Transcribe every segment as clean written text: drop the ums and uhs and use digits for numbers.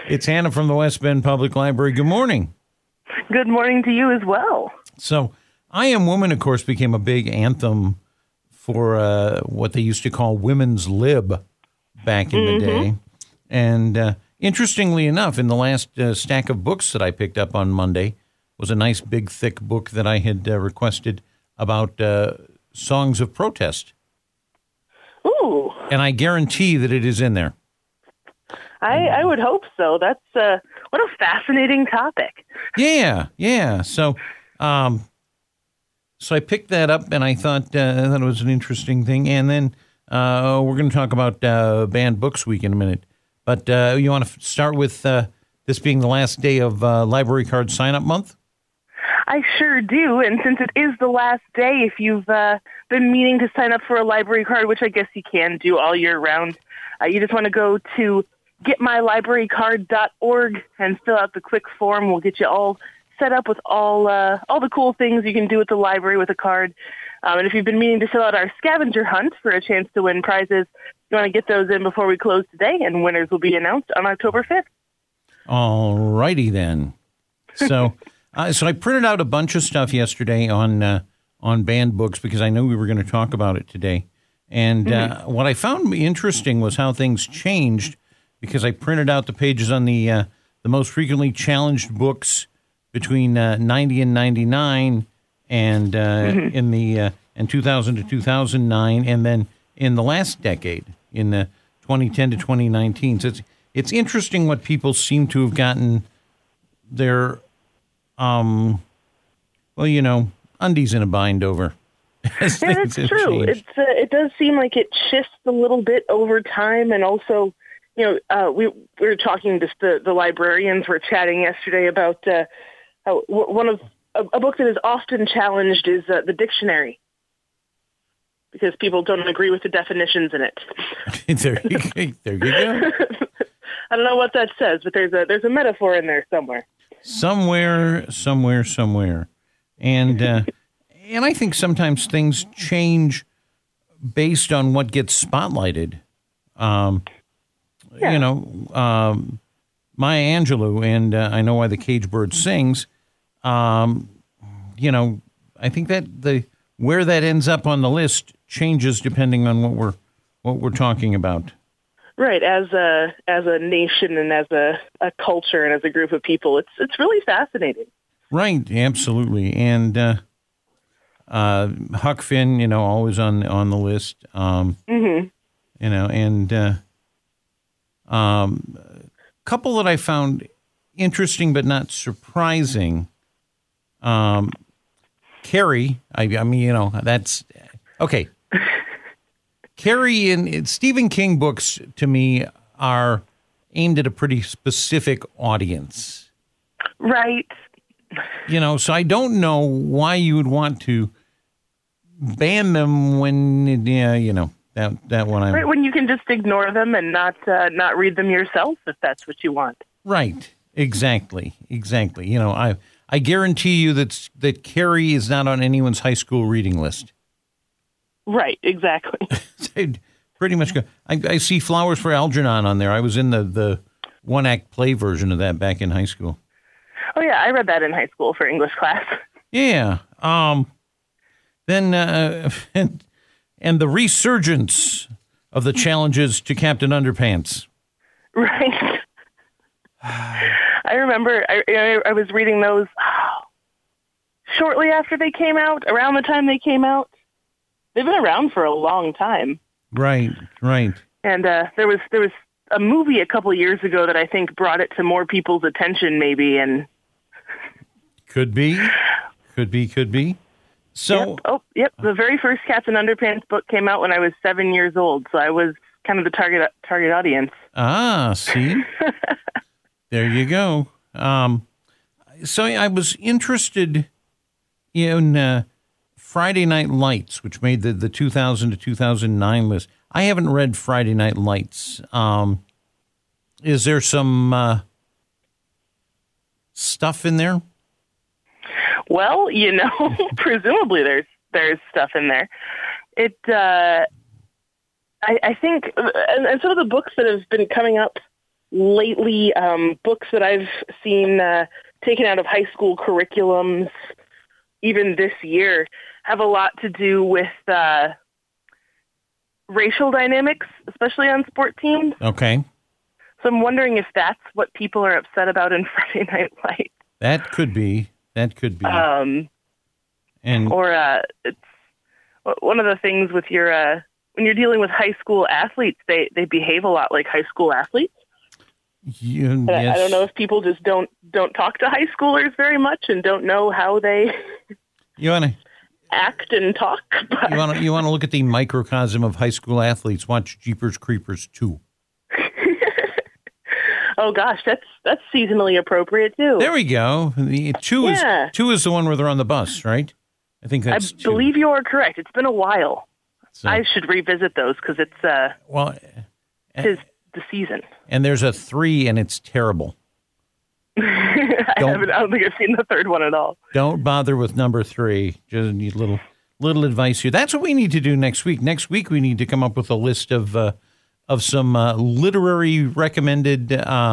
It's Hannah from the West Bend Public Library. Good morning. Good morning to you as well. So, I Am Woman, of course, became a big anthem for what they used to call women's lib back in the day. And interestingly enough, in the last stack of books that I picked up on Monday was a nice, big, thick book that I had requested about songs of protest. Ooh. And I guarantee that it is in there. I would hope so. That's what a fascinating topic. Yeah. So I picked that up, and I thought that was an interesting thing. And then we're going to talk about Banned Books Week in a minute. But you want to start with this being the last day of Library Card Sign-Up Month? I sure do. And since it is the last day, if you've been meaning to sign up for a library card, which I guess you can do all year round, you just want to go to getmylibrarycard.org and fill out the quick form. We'll get you all set up with all the cool things you can do at the library with a card. And if you've been meaning to fill out our scavenger hunt for a chance to win prizes, you want to get those in before we close today, and winners will be announced on October 5th. All righty then. So so I printed out a bunch of stuff yesterday on banned books because I knew we were going to talk about it today. And what I found interesting was how things changed, because I printed out the pages on the most frequently challenged books between 90 and 99, and in 2000 to 2009, and then in the last decade, in the 2010 to 2019. So it's interesting what people seem to have gotten their undies in a bind over. Yeah, that's true. It does seem like it shifts a little bit over time, and also, we were talking, just the librarians were chatting yesterday about how a book that is often challenged is the dictionary, because people don't agree with the definitions in it. There you go. I don't know what that says, but there's a metaphor in there somewhere. Somewhere. And I think sometimes things change based on what gets spotlighted. Maya Angelou, and I Know Why the Caged Bird Sings. I think that where that ends up on the list changes depending on what we're talking about. Right, as a nation and as a culture and as a group of people, it's really fascinating. Right, absolutely, and Huck Finn, always on the list. Couple that I found interesting but not surprising. Carrie, that's okay. Carrie and Stephen King books, to me, are aimed at a pretty specific audience. Right. So I don't know why you would want to ban them when, that one. Right, when you can just ignore them and not read them yourself, if that's what you want. Right. Exactly. I guarantee you that Carrie is not on anyone's high school reading list. Right, exactly. Pretty much. I see Flowers for Algernon on there. I was in the one-act play version of that back in high school. Oh, yeah, I read that in high school for English class. Yeah. Then, and the resurgence of the challenges to Captain Underpants. Right. I remember I was reading those shortly after they came out, around the time they came out. They've been around for a long time. Right. And there was a movie a couple years ago that I think brought it to more people's attention, maybe. And could be. So, yep. The very first Captain Underpants book came out when I was 7 years old, so I was kind of the target audience. Ah, see, there you go. So I was interested in Friday Night Lights, which made the 2000 to 2009 list. I haven't read Friday Night Lights. Is there some stuff in there? Well, presumably there's stuff in there. I think, and some of the books that have been coming up lately. Books that I've seen taken out of high school curriculums, even this year, have a lot to do with racial dynamics, especially on sport teams. Okay. So I'm wondering if that's what people are upset about in Friday Night Lights. That could be. And it's one of the things with your when you're dealing with high school athletes, they behave a lot like high school athletes. Yes. I don't know if people just don't talk to high schoolers very much and don't know how they act and talk. But You want to look at the microcosm of high school athletes. Watch Jeepers Creepers 2. Oh gosh, that's seasonally appropriate too. There we go. The two is the one where they're on the bus, right? I think that's I believe you are correct. It's been a while. So, I should revisit those because it's tis the season. And there's a 3, and it's terrible. I don't think I've seen the third one at all. Don't bother with number 3. Just need little advice here. That's what we need to do next week. Next week we need to come up with a list of some literary recommended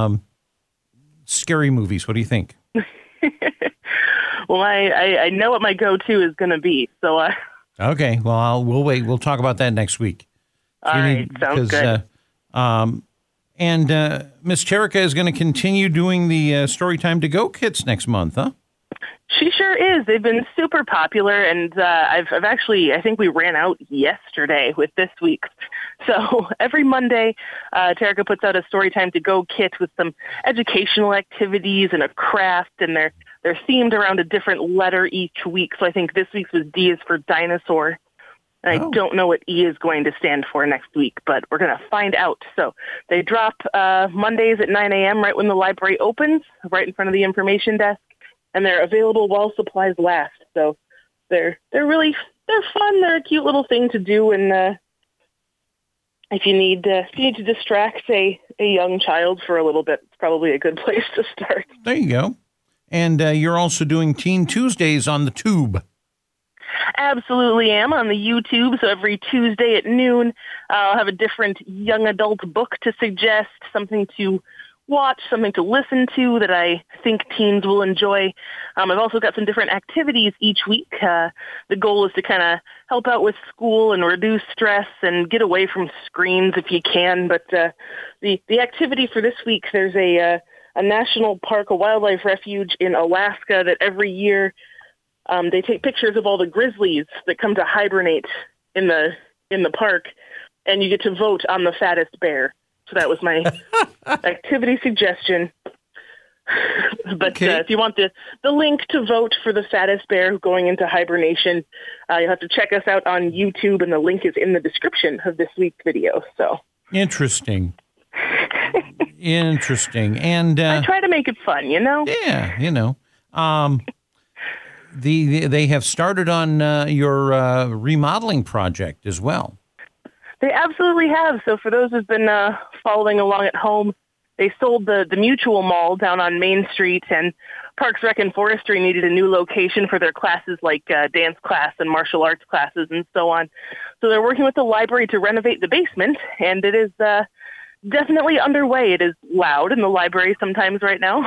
scary movies. What do you think? Well, I know what my go-to is going to be. So okay. Well, we'll wait. We'll talk about that next week. All right. Sounds good. And Miss Terica is going to continue doing the Storytime to Go kits next month, huh? She sure is. They've been super popular, and I've actually, I think we ran out yesterday with this week's. So every Monday, Terica puts out a Storytime to Go kit with some educational activities and a craft, and they're themed around a different letter each week. So I think this week's was D is for dinosaur. And I don't know what E is going to stand for next week, but we're going to find out. So they drop Mondays at 9 a.m. right when the library opens, right in front of the information desk, and they're available while supplies last. So they're fun. They're a cute little thing to do, and if you need to distract a young child for a little bit, it's probably a good place to start. There you go. And you're also doing Teen Tuesdays on the Tube. Absolutely am, on the YouTube. So every Tuesday at noon, I'll have a different young adult book to suggest, something to watch, something to listen to that I think teens will enjoy. I've also got some different activities each week. The goal is to kind of help out with school and reduce stress and get away from screens if you can. But the activity for this week, there's a national park, a wildlife refuge in Alaska that every year they take pictures of all the grizzlies that come to hibernate in the park, and you get to vote on the fattest bear. So that was my activity suggestion. But if you want the link to vote for the fattest bear going into hibernation, you'll have to check us out on YouTube, and the link is in the description of this week's video. So interesting. And I try to make it fun, you know? Yeah, they have started on your remodeling project as well. They absolutely have. So for those who've been following along at home, they sold the Mutual Mall down on Main Street, and Parks, Rec, and Forestry needed a new location for their classes like dance class and martial arts classes and so on. So they're working with the library to renovate the basement, and it is definitely underway. It is loud in the library sometimes right now.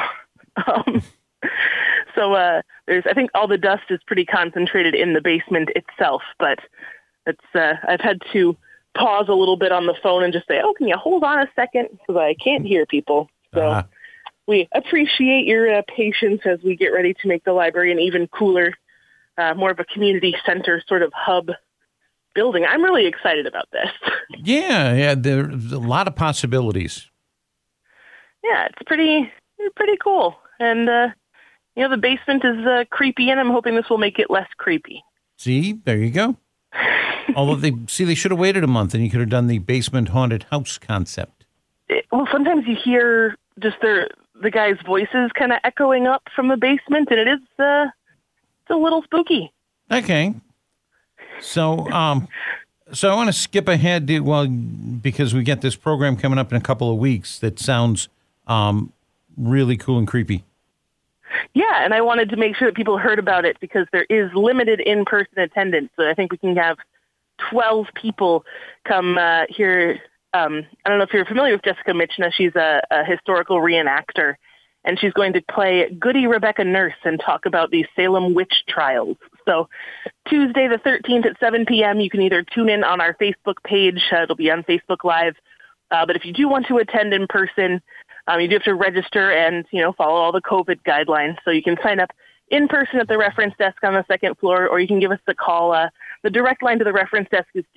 So I think all the dust is pretty concentrated in the basement itself, but I've had to pause a little bit on the phone and just say, oh, can you hold on a second? Because I can't hear people. So we appreciate your patience as we get ready to make the library an even cooler, more of a community center sort of hub building. I'm really excited about this. Yeah, there's a lot of possibilities. Yeah, it's pretty cool. And, the basement is creepy, and I'm hoping this will make it less creepy. See, there you go. Although they should have waited a month, and you could have done the basement haunted house concept. Well, sometimes you hear just the guys' voices kind of echoing up from the basement, and it's a little spooky. Okay. So I want to skip ahead because we get this program coming up in a couple of weeks that sounds really cool and creepy. Yeah, and I wanted to make sure that people heard about it because there is limited in-person attendance. So I think we can have 12 people come here I don't know if you're familiar with Jessica Michna. She's a historical reenactor, and she's going to play Goody Rebecca Nurse and talk about the Salem witch trials. So Tuesday the 13th at 7 p.m., you can either tune in on our Facebook page. It'll be on Facebook Live. But if you do want to attend in person, you do have to register and, follow all the COVID guidelines. So you can sign up in person at the reference desk on the second floor, or you can give us a call. The direct line to the reference desk is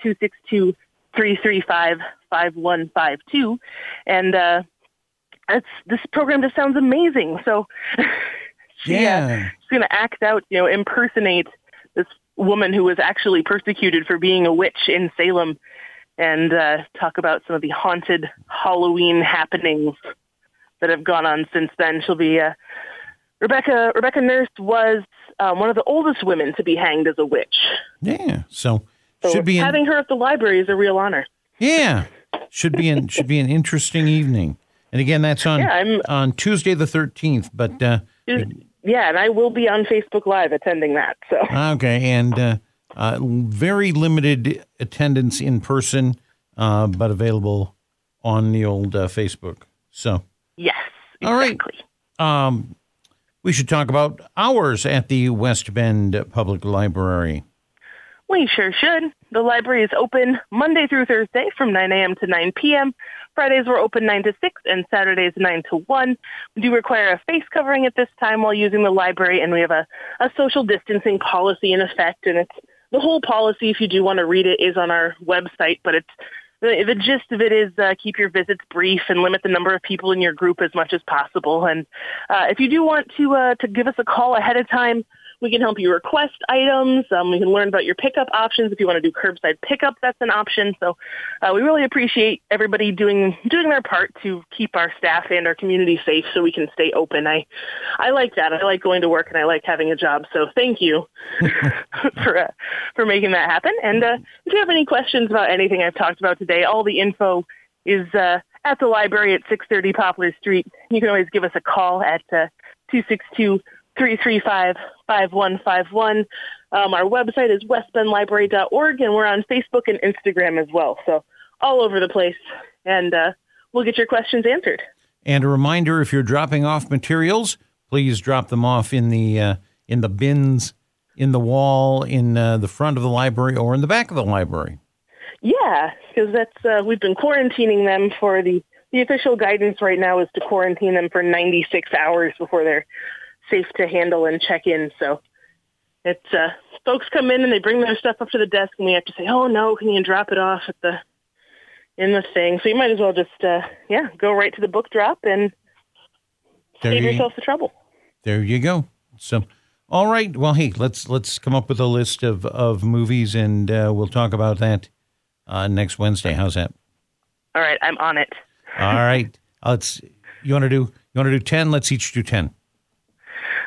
262-335-5152. And this program just sounds amazing. So she's going to act out, impersonate this woman who was actually persecuted for being a witch in Salem, and talk about some of the haunted Halloween happenings that have gone on since then. She'll be Rebecca Nurse was one of the oldest women to be hanged as a witch. Yeah, so should be having her at the library is a real honor. Yeah, should be an interesting evening. And again, that's on Tuesday the 13th. But and I will be on Facebook Live attending that. So okay, and very limited attendance in person, but available on the old Facebook. So yes, exactly. All right. We should talk about hours at the West Bend Public Library. We sure should. The library is open Monday through Thursday from 9 a.m. to 9 p.m. Fridays we're open 9 to 6 and Saturdays 9 to 1. We do require a face covering at this time while using the library, and we have a social distancing policy in effect. And it's the whole policy, if you do want to read it, is on our website, but the gist of it is keep your visits brief and limit the number of people in your group as much as possible. And if you do want to give us a call ahead of time, we can help you request items. We can learn about your pickup options. If you want to do curbside pickup, that's an option. So we really appreciate everybody doing their part to keep our staff and our community safe so we can stay open. I like that. I like going to work, and I like having a job. So thank you for making that happen. And if you have any questions about anything I've talked about today, all the info is at the library at 630 Poplar Street. You can always give us a call at 262-335-5151. Our website is westbendlibrary.org, and we're on Facebook and Instagram as well. So all over the place, and we'll get your questions answered. And a reminder, if you're dropping off materials, please drop them off in the bins, in the wall, in the front of the library, or in the back of the library. Yeah, because that's we've been quarantining them for the official guidance right now is to quarantine them for 96 hours before they're safe to handle and check in. So it's folks come in and they bring their stuff up to the desk, and we have to say, "Oh no, can you drop it off in the thing?" So you might as well just go right to the book drop and save yourself the trouble. There you go. So all right, well, hey, let's come up with a list of movies, and we'll talk about that next Wednesday. How's that? All right, I'm on it. All right, you want to do 10? Let's each do 10.